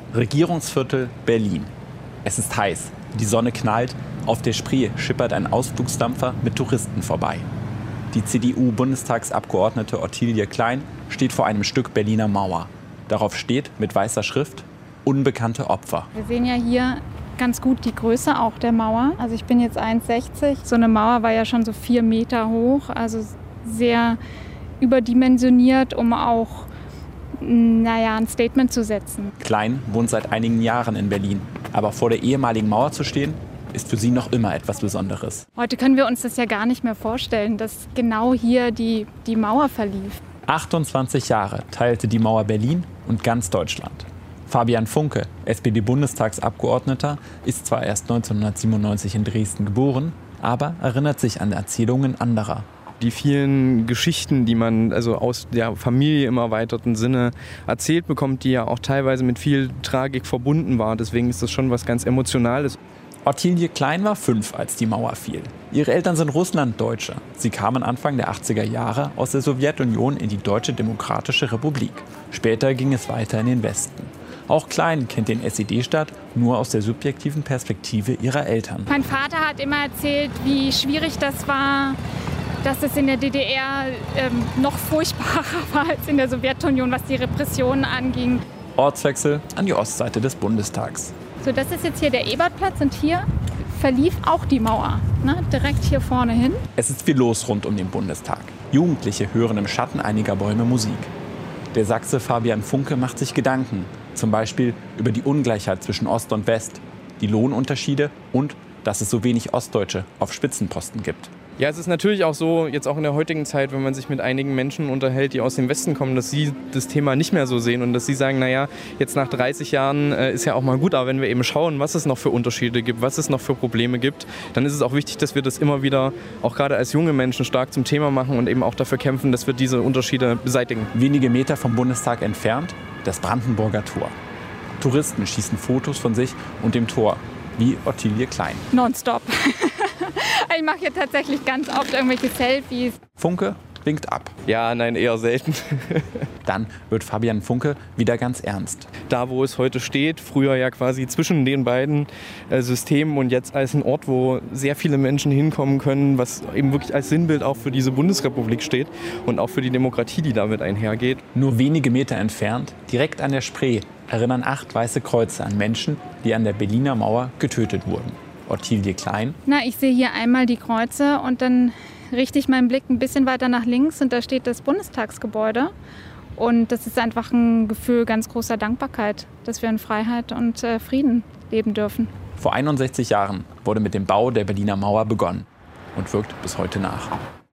Regierungsviertel Berlin. Es ist heiß, die Sonne knallt, auf der Spree schippert ein Ausflugsdampfer mit Touristen vorbei. Die CDU-Bundestagsabgeordnete Ottilie Klein steht vor einem Stück Berliner Mauer. Darauf steht mit weißer Schrift: Unbekannte Opfer. Wir sehen ja hier ganz gut die Größe auch der Mauer. Also ich bin jetzt 1,60. So eine Mauer war ja schon so 4 Meter hoch, also sehr überdimensioniert, um auch ein Statement zu setzen. Klein wohnt seit einigen Jahren in Berlin. Aber vor der ehemaligen Mauer zu stehen, ist für sie noch immer etwas Besonderes. Heute können wir uns das ja gar nicht mehr vorstellen, dass genau hier die Mauer verlief. 28 Jahre teilte die Mauer Berlin und ganz Deutschland. Fabian Funke, SPD-Bundestagsabgeordneter, ist zwar erst 1997 in Dresden geboren, aber erinnert sich an Erzählungen anderer. Die vielen Geschichten, die man also aus der Familie im erweiterten Sinne erzählt bekommt, die ja auch teilweise mit viel Tragik verbunden war. Deswegen ist das schon was ganz Emotionales. Ottilie Klein war 5, als die Mauer fiel. Ihre Eltern sind Russlanddeutsche. Sie kamen Anfang der 80er Jahre aus der Sowjetunion in die Deutsche Demokratische Republik. Später ging es weiter in den Westen. Auch Klein kennt den SED-Staat nur aus der subjektiven Perspektive ihrer Eltern. Mein Vater hat immer erzählt, wie schwierig das war, dass es in der DDR noch furchtbarer war als in der Sowjetunion, was die Repressionen anging. Ortswechsel an die Ostseite des Bundestags. So, das ist jetzt hier der Ebertplatz und hier verlief auch die Mauer, direkt hier vorne hin. Es ist viel los rund um den Bundestag. Jugendliche hören im Schatten einiger Bäume Musik. Der Sachse Fabian Funke macht sich Gedanken, zum Beispiel über die Ungleichheit zwischen Ost und West, die Lohnunterschiede und dass es so wenig Ostdeutsche auf Spitzenposten gibt. Ja, es ist natürlich auch so, jetzt auch in der heutigen Zeit, wenn man sich mit einigen Menschen unterhält, die aus dem Westen kommen, dass sie das Thema nicht mehr so sehen und dass sie sagen, naja, jetzt nach 30 Jahren ist ja auch mal gut, aber wenn wir eben schauen, was es noch für Unterschiede gibt, was es noch für Probleme gibt, dann ist es auch wichtig, dass wir das immer wieder, auch gerade als junge Menschen, stark zum Thema machen und eben auch dafür kämpfen, dass wir diese Unterschiede beseitigen. Wenige Meter vom Bundestag entfernt das Brandenburger Tor. Touristen schießen Fotos von sich und dem Tor, wie Ottilie Klein. Nonstop. Ich mache hier tatsächlich ganz oft irgendwelche Selfies. Funke winkt ab. Ja, nein, eher selten. Dann wird Fabian Funke wieder ganz ernst. Da, wo es heute steht, früher ja quasi zwischen den beiden Systemen und jetzt als ein Ort, wo sehr viele Menschen hinkommen können, was eben wirklich als Sinnbild auch für diese Bundesrepublik steht und auch für die Demokratie, die damit einhergeht. Nur wenige Meter entfernt, direkt an der Spree, erinnern 8 weiße Kreuze an Menschen, die an der Berliner Mauer getötet wurden. Ottilie Klein. Ich sehe hier einmal die Kreuze und dann richte ich meinen Blick ein bisschen weiter nach links und da steht das Bundestagsgebäude. Und das ist einfach ein Gefühl ganz großer Dankbarkeit, dass wir in Freiheit und Frieden leben dürfen. Vor 61 Jahren wurde mit dem Bau der Berliner Mauer begonnen und wirkt bis heute nach.